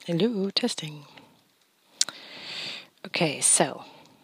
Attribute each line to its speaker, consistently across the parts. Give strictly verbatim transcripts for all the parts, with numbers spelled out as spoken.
Speaker 1: Hello, testing. Okay, so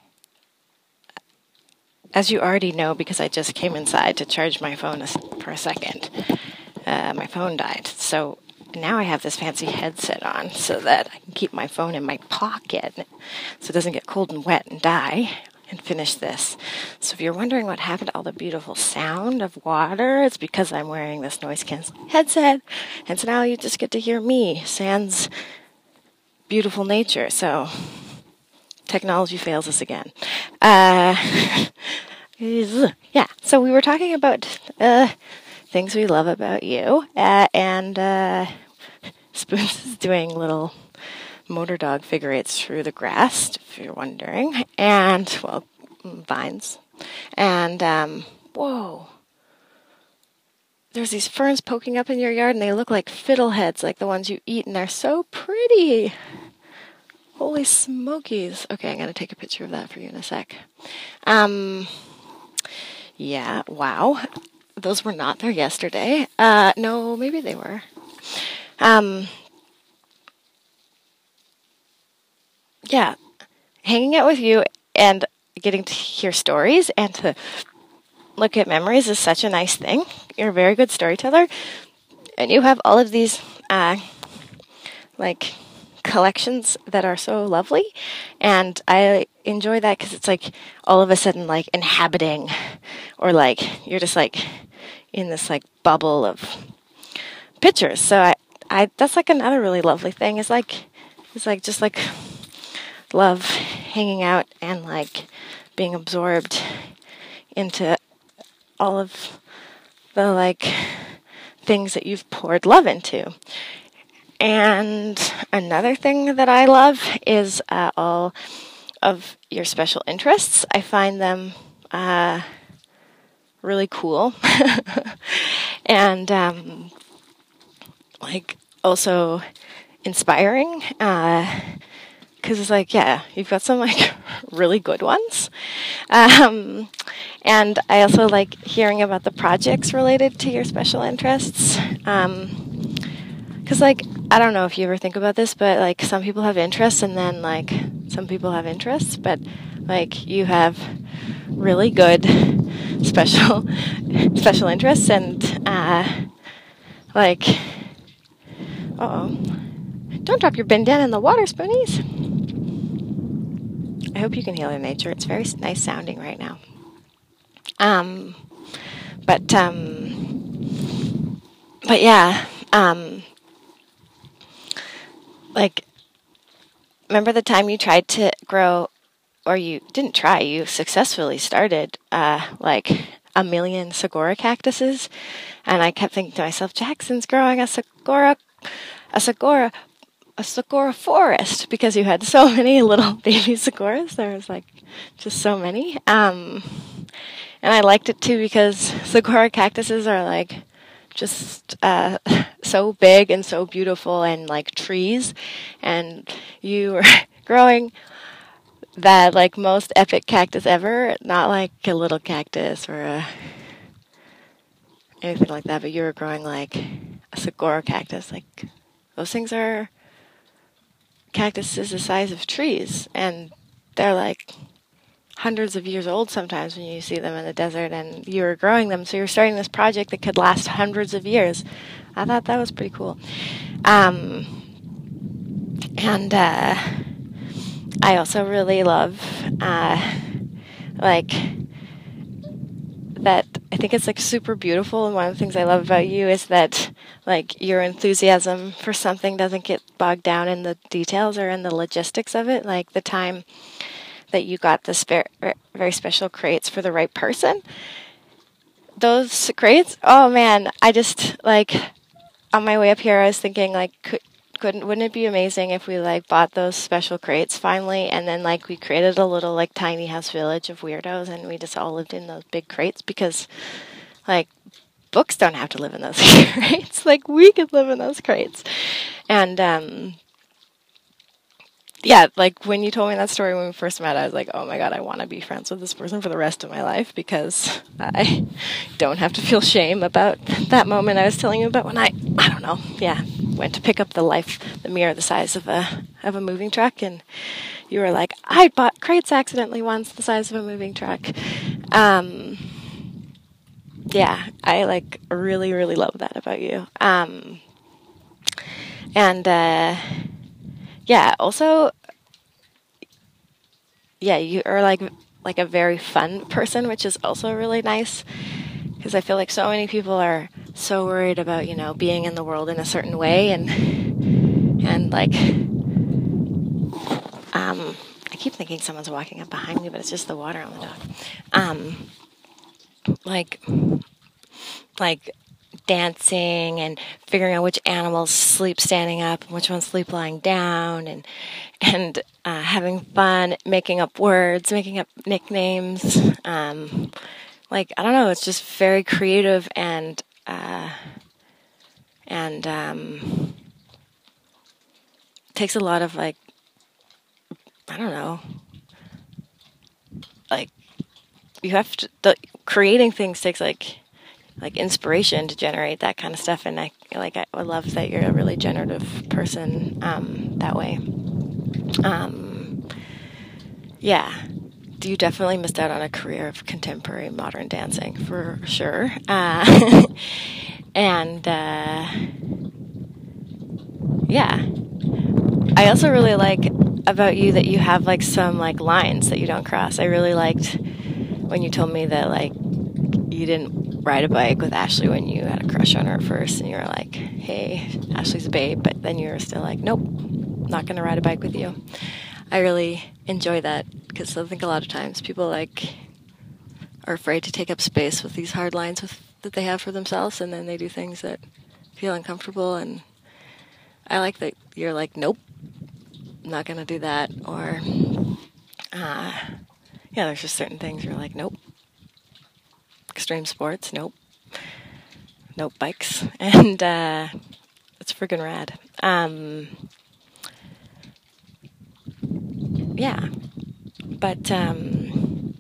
Speaker 1: as you already know, because I just came inside to charge my phone for a second, uh, my phone died. So now I have this fancy headset on so that I can keep my phone in my pocket so it doesn't get cold and wet and die and finish this. So if you're wondering what happened to all the beautiful sound of water, it's because I'm wearing this noise canceling headset, and so now you just get to hear me, sans beautiful nature. So technology fails us again. Uh, yeah, so we were talking about uh, things we love about you, uh, and uh, Spoons is doing little motor dog figure eights through the grass, if you're wondering, and, well, vines. And, um, whoa, there's these ferns poking up in your yard, and they look like fiddleheads, like the ones you eat, and they're so pretty. Holy smokies. Okay, I'm going to take a picture of that for you in a sec. Um, yeah, wow. Those were not there yesterday. Uh, no, maybe they were. Um, yeah, hanging out with you and getting to hear stories and to look at memories is such a nice thing. You're a very good storyteller. And you have all of these, uh, like, collections that are so lovely, and I enjoy that because it's like all of a sudden like inhabiting, or like you're just like in this like bubble of pictures. So I, I that's like another really lovely thing. Is like it's like just like love hanging out and like being absorbed into all of the like things that you've poured love into. And another thing that I love is uh, all of your special interests. I find them uh, really cool. and um, like also inspiring. Uh, Because it's like, yeah, you've got some like really good ones. Um, and I also like hearing about the projects related to your special interests. Um, Because, like, I don't know if you ever think about this, but, like, some people have interests and then, like, some people have interests, but, like, you have really good special special interests and, uh, like, uh-oh. Don't drop your bandana in the water, Spoonies. I hope you can hear the nature. It's very nice sounding right now. Um, but, um, but, yeah, um... Like, remember the time you tried to grow, or you didn't try, you successfully started, uh, like, a million Saguaro cactuses? And I kept thinking to myself, Jackson's growing a Saguaro, a Saguaro, a Saguaro forest, because you had so many little baby Saguaros. There was, like, just so many. Um, and I liked it, too, because Saguaro cactuses are, like, just uh, so big and so beautiful and like trees, and you were growing that like most epic cactus ever, not like a little cactus or a, anything like that, but you were growing like a Saguaro cactus. Like those things are cactuses the size of trees, and they're like hundreds of years old sometimes when you see them in the desert, and you were growing them, so you're starting this project that could last hundreds of years. I thought that was pretty cool. Um, and uh, I also really love, uh, like, that I think it's, like, super beautiful, and one of the things I love about you is that, like, your enthusiasm for something doesn't get bogged down in the details or in the logistics of it. Like, the time that you got this very, very special crates for the right person. Those crates, oh man, I just, like, on my way up here, I was thinking, like, could, couldn't, wouldn't it be amazing if we, like, bought those special crates finally, and then, like, we created a little, like, tiny house village of weirdos, and we just all lived in those big crates, because, like, books don't have to live in those crates. Like, we could live in those crates. And, um... yeah, like, when you told me that story when we first met, I was like, oh my god, I want to be friends with this person for the rest of my life, because I don't have to feel shame about that moment I was telling you about when I, I don't know, yeah. went to pick up the life, the mirror the size of a of a moving truck, and you were like, I bought crates accidentally once the size of a moving truck. Um, yeah, I like really, really love that about you. Um, and uh, yeah, also, yeah, you are like like a very fun person, which is also really nice, because I feel like so many people are so worried about, you know, being in the world in a certain way, and and like um I keep thinking someone's walking up behind me, but it's just the water on the dog. Um like like dancing and figuring out which animals sleep standing up and which ones sleep lying down, and and uh, having fun, making up words, making up nicknames. Um, like I don't know, it's just very creative and uh, and um, takes a lot of like I don't know, like you have to the creating things takes like. like inspiration to generate that kind of stuff, and I like I love that you're a really generative person um, that way. Um, yeah, you definitely missed out on a career of contemporary modern dancing for sure. Uh, and uh, yeah, I also really like about you that you have like some like lines that you don't cross. I really liked when you told me that like you didn't ride a bike with Ashley when you had a crush on her first, and you were like, hey, Ashley's a babe, but then you were still like, nope, not going to ride a bike with you. I really enjoy that, because I think a lot of times people like are afraid to take up space with these hard lines with, that they have for themselves, and then they do things that feel uncomfortable, and I like that you're like, nope, not going to do that, or uh, yeah, there's just certain things you're like, nope. Extreme sports, nope. Nope, bikes. And uh, it's friggin' rad. Um, yeah. But um,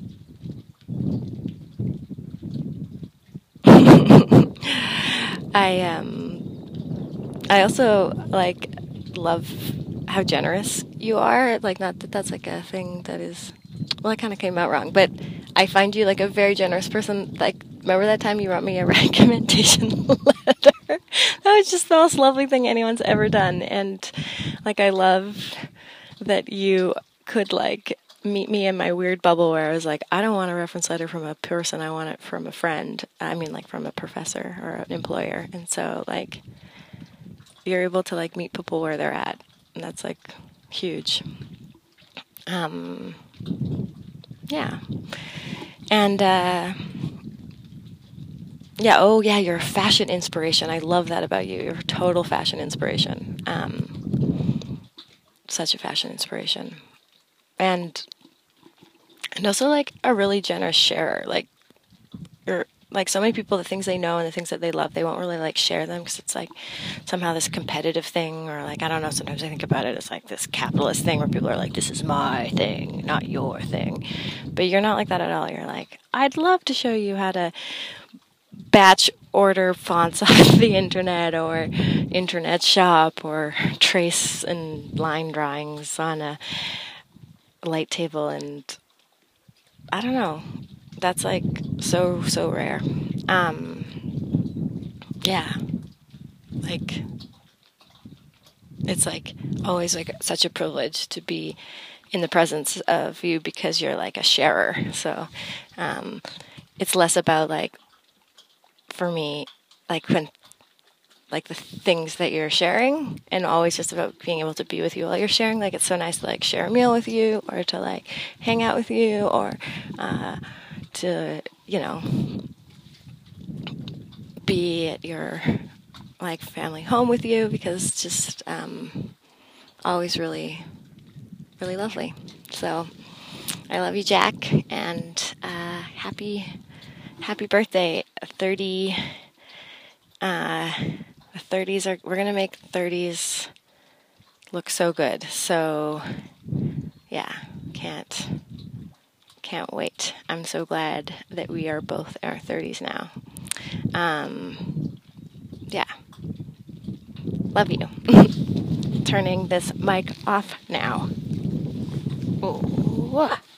Speaker 1: I um, I also like love how generous you are. Like, not that that's like a thing that is, well, it kind of came out wrong, but I find you like a very generous person. Like, remember that time you wrote me a recommendation letter? That was just the most lovely thing anyone's ever done. And like, I love that you could like meet me in my weird bubble where I was like, I don't want a reference letter from a person, I want it from a friend. I mean, like from a professor or an employer. And so like, you're able to like meet people where they're at. And that's like huge. Um, yeah. And, uh, yeah, oh yeah, you're a fashion inspiration. I love that about you. You're a total fashion inspiration. Um, such a fashion inspiration. And, and also like a really generous sharer. Like, you're, like so many people, the things they know and the things that they love, they won't really like share them because it's like somehow this competitive thing, or like, I don't know, sometimes I think about it as like this capitalist thing where people are like, this is my thing, not your thing. But you're not like that at all. You're like, I'd love to show you how to batch order fonts off the internet, or internet shop, or trace and line drawings on a light table. And I don't know, that's like so so rare. Um yeah, like it's like always like such a privilege to be in the presence of you, because you're like a sharer. So um it's less about like, for me, like when like the things that you're sharing, and always just about being able to be with you while you're sharing. Like, it's so nice to like share a meal with you, or to like hang out with you, or uh, to, you know, be at your like family home with you, because it's just um, always really, really lovely. So I love you, Jack, and uh, happy, happy birthday, thirty. Uh, the thirties are, we're going to make thirties look so good. So yeah, can't, can't wait. I'm so glad that we are both in our thirties now. Um, yeah. Love you. Turning this mic off now. Ooh.